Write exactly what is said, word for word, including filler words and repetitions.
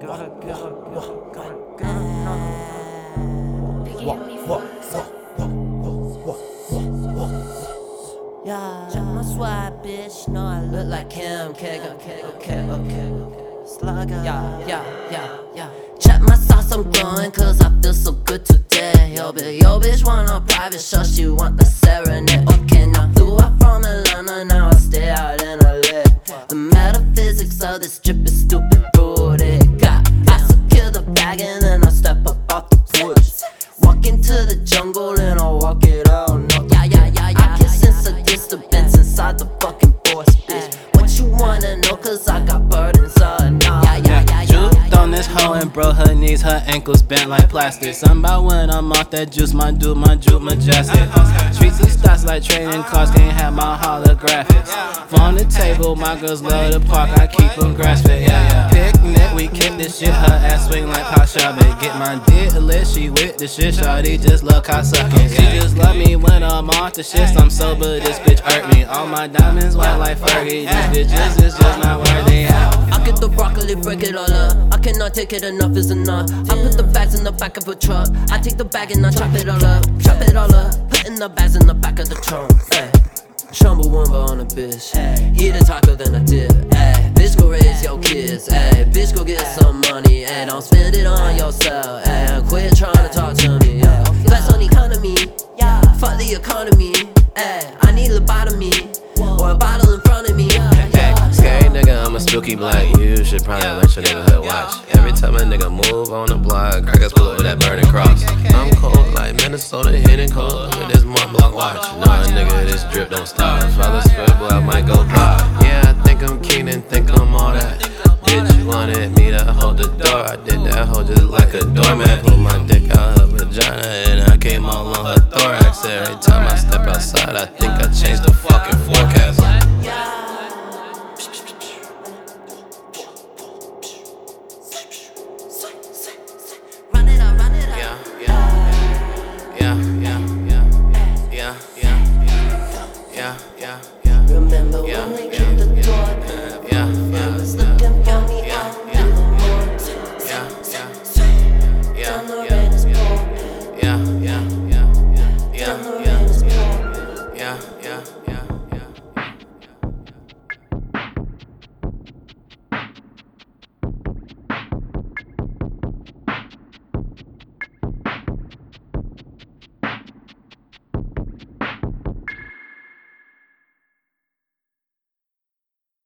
gotta get her, gotta get another. Walk, walk, walk, walk, walk. Yeah, check my swag, bitch. Know I look like him. Okay, okay, okay, okay. Slugger. Yeah, yeah, yeah, yeah. Check my sauce, I'm glowing, cause I feel so good today. Yo, bitch, yo, bitch want a private show, she want the serenade. Okay, now flew out from Atlanta, now I stay out in L A. The metaphysics of this drip is stupid, booty. Got, I secure the bag and then I step up off the porch. Walk into the jungle and I'll walk it out. No, yeah, yeah, yeah, yeah. I can sense a disturbance inside the fucking force, bitch. What you wanna know, cause I got burdens, uh, nah. Yeah, yeah, yeah, yeah. Juked on this hoe and bro, her knees, her ankles bent like plastic. Something about when I'm off that juice, my dude, my juke majestic. Streets and stats like trading cards, can't have my holographics. On the table, my girls love the park, I keep them grass fed. Yeah, yeah. Picnic, we kick this shit, her ass swing like Kashabe. Get my dick lit, she with the shit, shawty just love cock sucking. She just love me when I'm off the shits, I'm sober, this bitch hurt me. All my diamonds white like Fergie, these bitches is just not worthy. I get the broccoli, break it all up. I cannot take it, enough is enough. I put the bags in the back of a truck. I take the bag and I chop it all up. Chop it all up, putting the bags in the back of the trunk. Ay. Chumbawamba on a bitch. Ay. Eat a taco, then I dip. Ay. Bitch, go raise your kids. Ay. Bitch, go get some money. Ay. Don't spend it on yourself. Ay. Quit trying to talk to me. Yeah. Flex on the economy. Yeah. Fuck the economy. Ay. I need lobotomy. Or a bottle in front of me. Hey, scary nigga, I'm a spooky black. You should probably let your nigga watch. Every time a nigga move on the block, crackers pull up with that burning cross. I'm cold like Minnesota, hitting cold. Look at this Mont Blanc watch. Nah, nigga, this drip don't stop. If I look spread, boy, I might go pop. Yeah, I think I'm king and think I'm all that. Bitch, you wanted me to hold the door. I did that hoe just like a doormat. Pulled my dick out her vagina and I came all on her thorax. Every time I step outside, I think I changed the fucking forecast. Yeah, yeah, yeah. Remember when we killed the door? Yeah, yeah, Was looking for me. yeah.